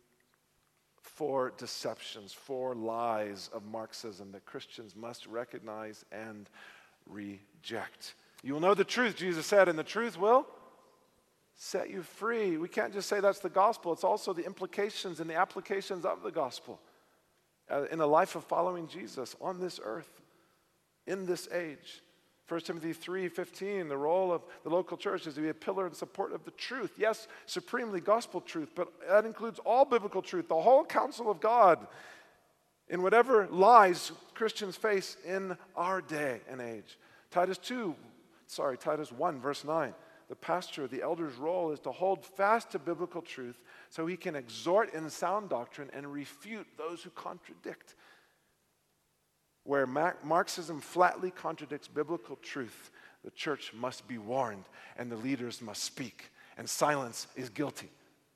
4 deceptions, 4 lies of Marxism that Christians must recognize and reject. You will know the truth, Jesus said, and the truth will set you free. We can't just say that's the gospel. It's also the implications and the applications of the gospel in a life of following Jesus on this earth, in this age. 1 Timothy 3:15, the role of the local church is to be a pillar and support of the truth. Yes, supremely gospel truth, but that includes all biblical truth, the whole counsel of God, in whatever lies Christians face in our day and age. Titus 1, verse 9. The pastor, the elder's role is to hold fast to biblical truth so he can exhort in sound doctrine and refute those who contradict. Where Marxism flatly contradicts biblical truth, the church must be warned and the leaders must speak, and silence is guilty.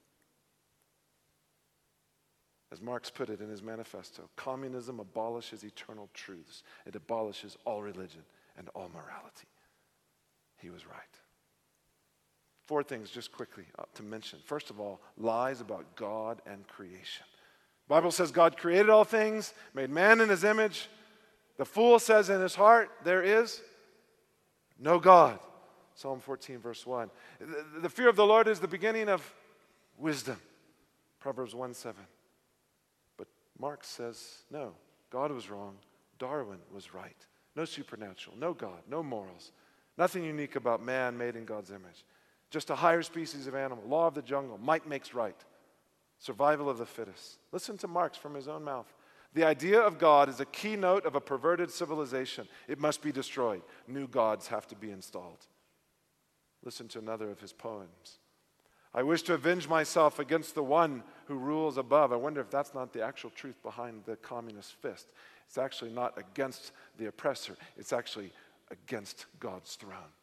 As Marx put it in his manifesto, communism abolishes eternal truths. It abolishes all religion and all morality. He was right. 4 things just quickly to mention. First of all, lies about God and creation. The Bible says God created all things, made man in his image. The fool says in his heart, there is no God. Psalm 14, verse 1. The fear of the Lord is the beginning of wisdom. Proverbs 1:7. But Marx says, no, God was wrong. Darwin was right. No supernatural, no God, no morals. Nothing unique about man made in God's image. Just a higher species of animal. Law of the jungle. Might makes right. Survival of the fittest. Listen to Marx from his own mouth. The idea of God is a keynote of a perverted civilization. It must be destroyed. New gods have to be installed. Listen to another of his poems. I wish to avenge myself against the one who rules above. I wonder if that's not the actual truth behind the communist fist. It's actually not against the oppressor. It's actually against God's throne.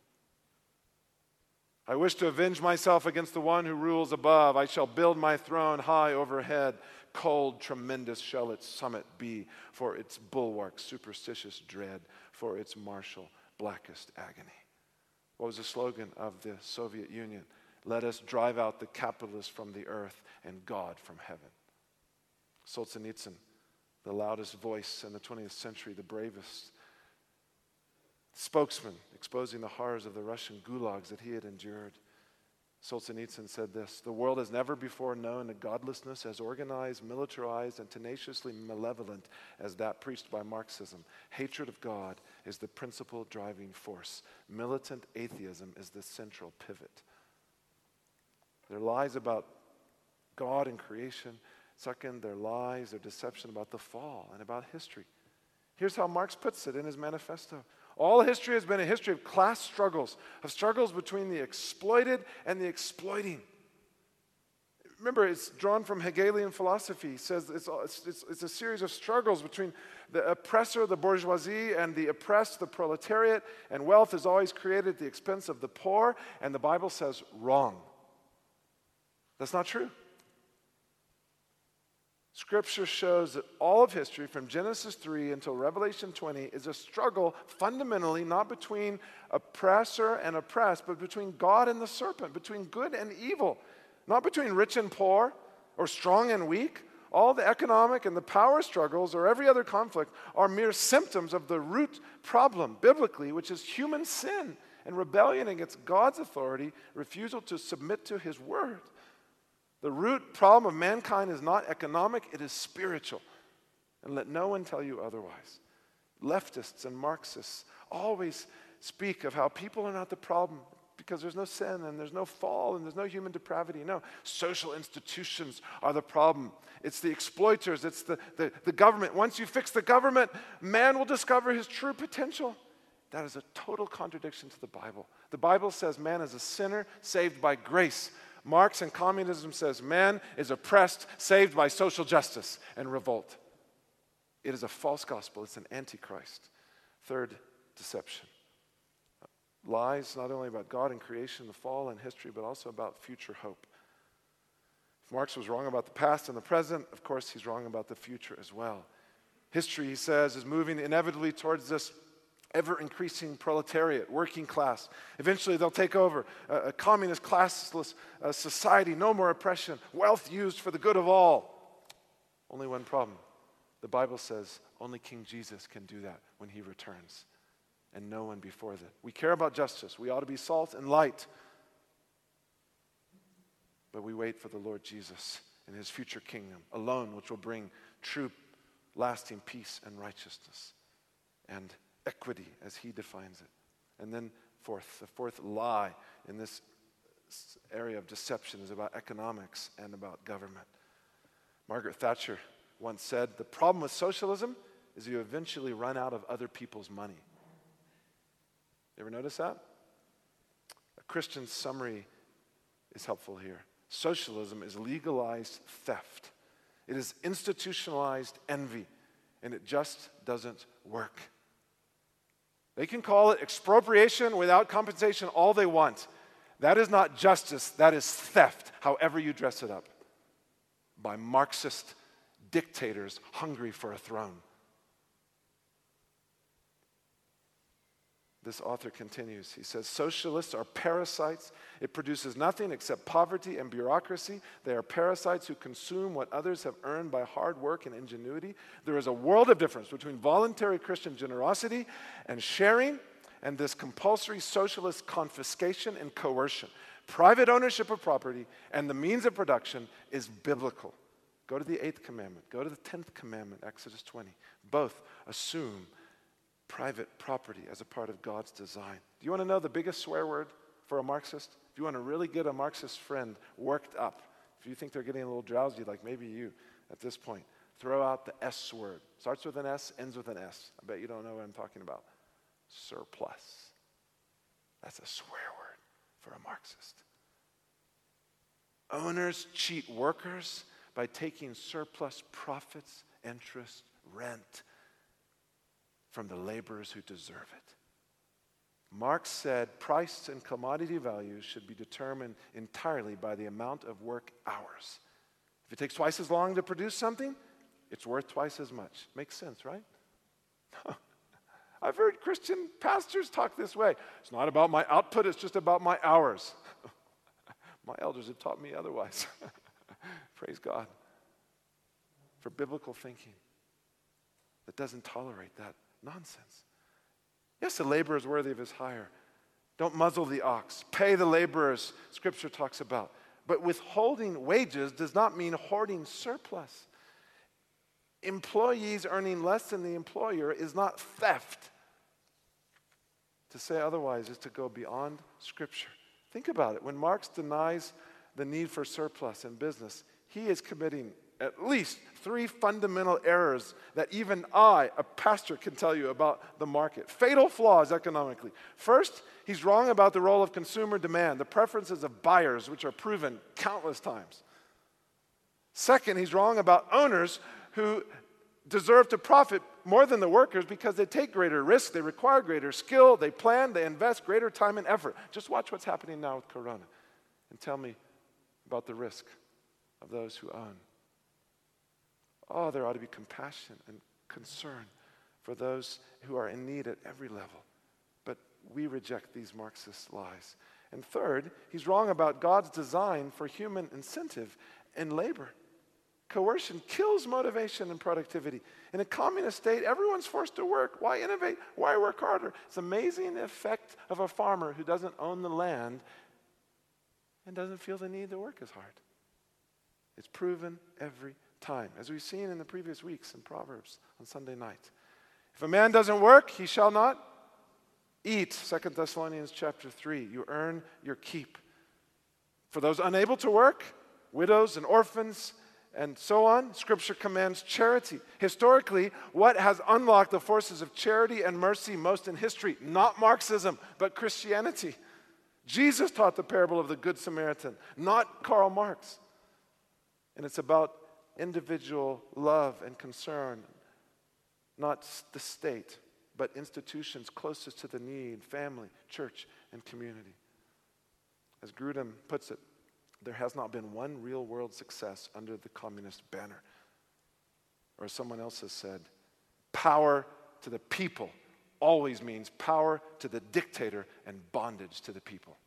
I wish to avenge myself against the one who rules above. I shall build my throne high overhead. Cold, tremendous shall its summit be, for its bulwark, superstitious dread, for its marshal, blackest agony. What was the slogan of the Soviet Union? Let us drive out the capitalists from the earth and God from heaven. Solzhenitsyn, the loudest voice in the 20th century, the bravest spokesman exposing the horrors of the Russian gulags that he had endured. Solzhenitsyn said this: the world has never before known a godlessness as organized, militarized, and tenaciously malevolent as that preached by Marxism. Hatred of God is the principal driving force. Militant atheism is the central pivot. Their lies about God and creation. Second, their lies, their deception about the fall and about history. Here's how Marx puts it in his manifesto. All history has been a history of class struggles, of struggles between the exploited and the exploiting. Remember, it's drawn from Hegelian philosophy. He says it's a series of struggles between the oppressor, the bourgeoisie, and the oppressed, the proletariat, and wealth is always created at the expense of the poor, and the Bible says wrong. That's not true. Scripture shows that all of history, from Genesis 3 until Revelation 20, is a struggle fundamentally not between oppressor and oppressed, but between God and the serpent, between good and evil, not between rich and poor or strong and weak. All the economic and the power struggles or every other conflict are mere symptoms of the root problem, biblically, which is human sin and rebellion against God's authority, refusal to submit to His word. The root problem of mankind is not economic, it is spiritual. And let no one tell you otherwise. Leftists and Marxists always speak of how people are not the problem because there's no sin and there's no fall and there's no human depravity. No, social institutions are the problem. It's the exploiters, it's the government. Once you fix the government, man will discover his true potential. That is a total contradiction to the Bible. The Bible says man is a sinner saved by grace. Marx and communism says man is oppressed, saved by social justice and revolt. It is a false gospel. It's an antichrist. Third, deception. Lies not only about God and creation, the fall and history, but also about future hope. If Marx was wrong about the past and the present, of course he's wrong about the future as well. History, he says, is moving inevitably towards this ever-increasing proletariat, working class. Eventually they'll take over a communist, classless society, no more oppression, wealth used for the good of all. Only one problem. The Bible says only King Jesus can do that when he returns, and no one before that. We care about justice. We ought to be salt and light. But we wait for the Lord Jesus and his future kingdom alone, which will bring true, lasting peace and righteousness and equity as he defines it. And then the fourth lie in this area of deception is about economics and about government. Margaret Thatcher once said, the problem with socialism is you eventually run out of other people's money. You ever notice that? A Christian summary is helpful here. Socialism is legalized theft. It is institutionalized envy, and it just doesn't work. They can call it expropriation without compensation all they want. That is not justice, that is theft, however you dress it up, by Marxist dictators hungry for a throne. This author continues. He says, socialists are parasites. It produces nothing except poverty and bureaucracy. They are parasites who consume what others have earned by hard work and ingenuity. There is a world of difference between voluntary Christian generosity and sharing and this compulsory socialist confiscation and coercion. Private ownership of property and the means of production is biblical. Go to the 8th commandment. Go to the 10th commandment, Exodus 20. Both assume private property as a part of God's design. Do you want to know the biggest swear word for a Marxist? If you want to really get a Marxist friend worked up, if you think they're getting a little drowsy, like maybe you at this point, throw out the S word. Starts with an S, ends with an S. I bet you don't know what I'm talking about. Surplus. That's a swear word for a Marxist. Owners cheat workers by taking surplus profits, interest, rent from the laborers who deserve it. Marx said price and commodity values should be determined entirely by the amount of work hours. If it takes twice as long to produce something, it's worth twice as much. Makes sense, right? I've heard Christian pastors talk this way. It's not about my output, it's just about my hours. My elders have taught me otherwise. Praise God for biblical thinking that doesn't tolerate that nonsense. Yes, the laborer is worthy of his hire. Don't muzzle the ox. Pay the laborers, Scripture talks about. But withholding wages does not mean hoarding surplus. Employees earning less than the employer is not theft. To say otherwise is to go beyond Scripture. Think about it. When Marx denies the need for surplus in business, he is committing at least 3 fundamental errors that even I, a pastor, can tell you about the market. Fatal flaws economically. First, he's wrong about the role of consumer demand, the preferences of buyers, which are proven countless times. Second, he's wrong about owners who deserve to profit more than the workers because they take greater risk, they require greater skill, they plan, they invest greater time and effort. Just watch what's happening now with Corona and tell me about the risk of those who own. Oh, there ought to be compassion and concern for those who are in need at every level. But we reject these Marxist lies. And third, he's wrong about God's design for human incentive and labor. Coercion kills motivation and productivity. In a communist state, everyone's forced to work. Why innovate? Why work harder? It's amazing the effect of a farmer who doesn't own the land and doesn't feel the need to work as hard. It's proven every time, as we've seen in the previous weeks in Proverbs on Sunday night. If a man doesn't work, he shall not eat. 2 Thessalonians chapter 3. You earn your keep. For those unable to work, widows and orphans, and so on, Scripture commands charity. Historically, what has unlocked the forces of charity and mercy most in history? Not Marxism, but Christianity. Jesus taught the parable of the Good Samaritan, not Karl Marx. And it's about individual love and concern, not the state, but institutions closest to the need, family, church, and community. As Grudem puts it, there has not been one real-world success under the communist banner. Or as someone else has said, power to the people always means power to the dictator and bondage to the people.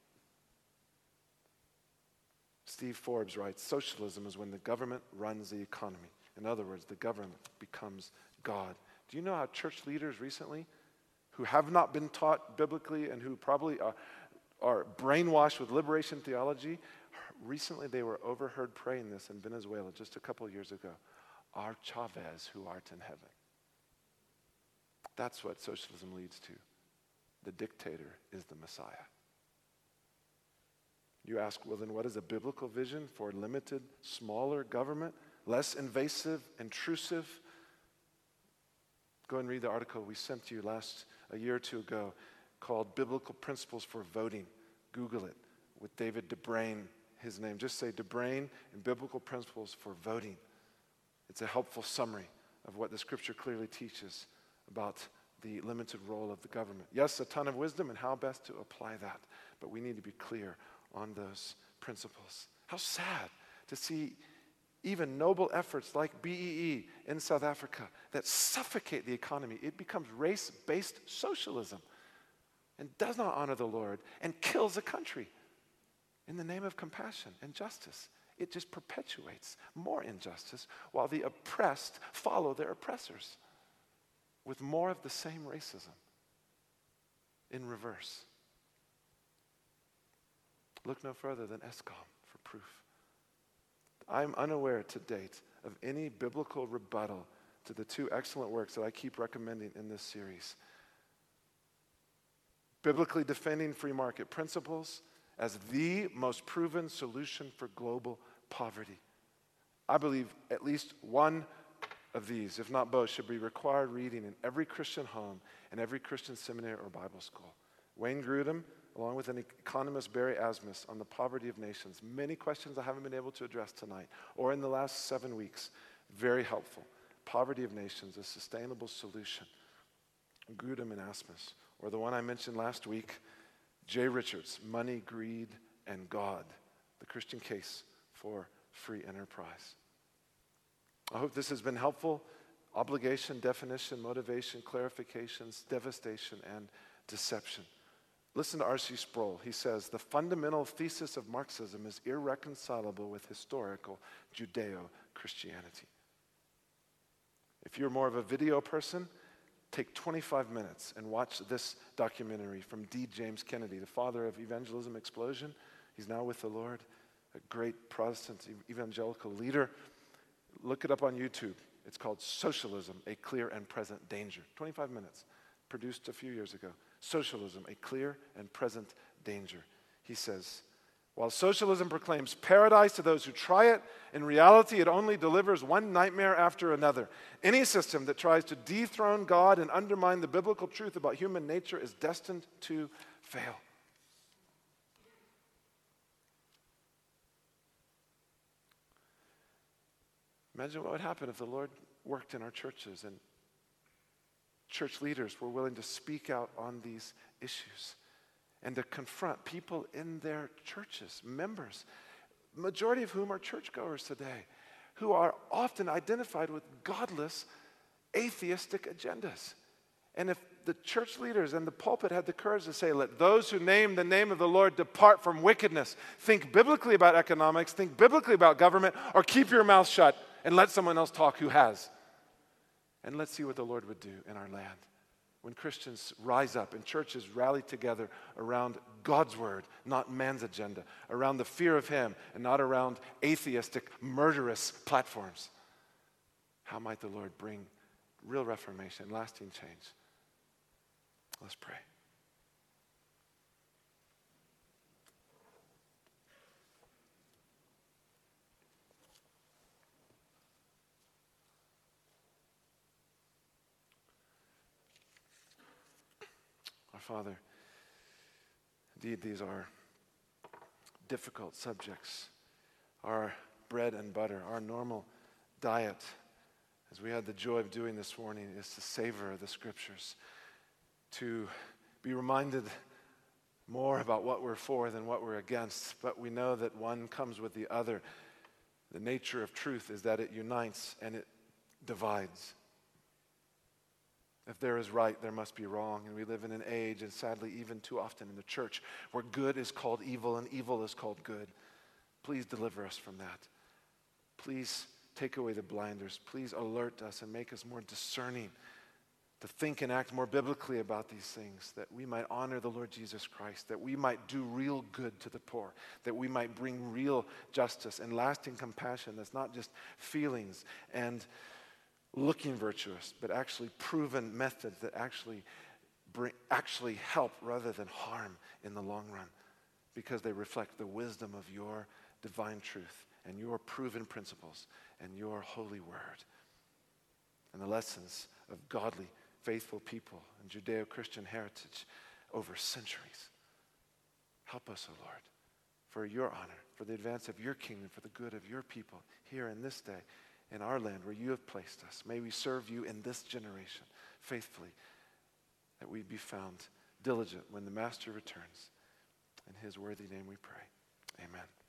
Steve Forbes writes, socialism is when the government runs the economy. In other words, the government becomes God. Do you know how church leaders recently, who have not been taught biblically and who probably are brainwashed with liberation theology, recently they were overheard praying this in Venezuela just a couple of years ago. Our Chavez who art in heaven. That's what socialism leads to. The dictator is the Messiah. You ask, well then what is a biblical vision for limited, smaller government, less invasive, intrusive? Go and read the article we sent to you a year or two ago called Biblical Principles for Voting. Google it with David DeBrain, his name. Just say DeBrain and Biblical Principles for Voting. It's a helpful summary of what the Scripture clearly teaches about the limited role of the government. Yes, a ton of wisdom and how best to apply that, but we need to be clear on those principles. How sad to see even noble efforts like BEE in South Africa that suffocate the economy. It becomes race-based socialism and does not honor the Lord and kills a country in the name of compassion and justice. It just perpetuates more injustice while the oppressed follow their oppressors with more of the same racism in reverse. Look no further than ESCOM for proof. I'm unaware to date of any biblical rebuttal to the two excellent works that I keep recommending in this series. Biblically defending free market principles as the most proven solution for global poverty. I believe at least one of these, if not both, should be required reading in every Christian home and every Christian seminary or Bible school. Wayne Grudem, along with an economist, Barry Asmus, on the poverty of nations. Many questions I haven't been able to address tonight or in the last 7 weeks. Very helpful. Poverty of nations, a sustainable solution. Grudem and Asmus. Or the one I mentioned last week, Jay Richards, Money, Greed, and God. The Christian Case for Free Enterprise. I hope this has been helpful. Obligation, definition, motivation, clarifications, devastation, and deception. Listen to R.C. Sproul. He says, the fundamental thesis of Marxism is irreconcilable with historical Judeo-Christianity. If you're more of a video person, take 25 minutes and watch this documentary from D. James Kennedy, the father of evangelism explosion. He's now with the Lord, a great Protestant evangelical leader. Look it up on YouTube. It's called Socialism, A Clear and Present Danger. 25 minutes, produced a few years ago. Socialism, a clear and present danger. He says, while socialism proclaims paradise to those who try it, in reality it only delivers one nightmare after another. Any system that tries to dethrone God and undermine the biblical truth about human nature is destined to fail. Imagine what would happen if the Lord worked in our churches and church leaders were willing to speak out on these issues and to confront people in their churches, members, majority of whom are churchgoers today, who are often identified with godless, atheistic agendas. And if the church leaders and the pulpit had the courage to say, let those who name the name of the Lord depart from wickedness, think biblically about economics, think biblically about government, or keep your mouth shut and let someone else talk who has. And let's see what the Lord would do in our land when Christians rise up and churches rally together around God's word, not man's agenda, around the fear of Him and not around atheistic, murderous platforms. How might the Lord bring real reformation, lasting change? Let's pray. Our Father, indeed these are difficult subjects. Our bread and butter, our normal diet, as we had the joy of doing this morning, is to savor the Scriptures, to be reminded more about what we're for than what we're against. But we know that one comes with the other. The nature of truth is that it unites and it divides. If there is right, there must be wrong. And we live in an age, and sadly even too often in the church, where good is called evil and evil is called good. Please deliver us from that. Please take away the blinders. Please alert us and make us more discerning to think and act more biblically about these things, that we might honor the Lord Jesus Christ, that we might do real good to the poor, that we might bring real justice and lasting compassion that's not just feelings and looking virtuous, but actually proven methods that actually help rather than harm in the long run, because they reflect the wisdom of your divine truth and your proven principles and your holy word and the lessons of godly, faithful people and Judeo-Christian heritage over centuries. Help us, O Lord, for your honor, for the advance of your kingdom, for the good of your people here in this day, in our land where you have placed us. May we serve you in this generation faithfully, that we be found diligent when the Master returns. In his worthy name we pray. Amen.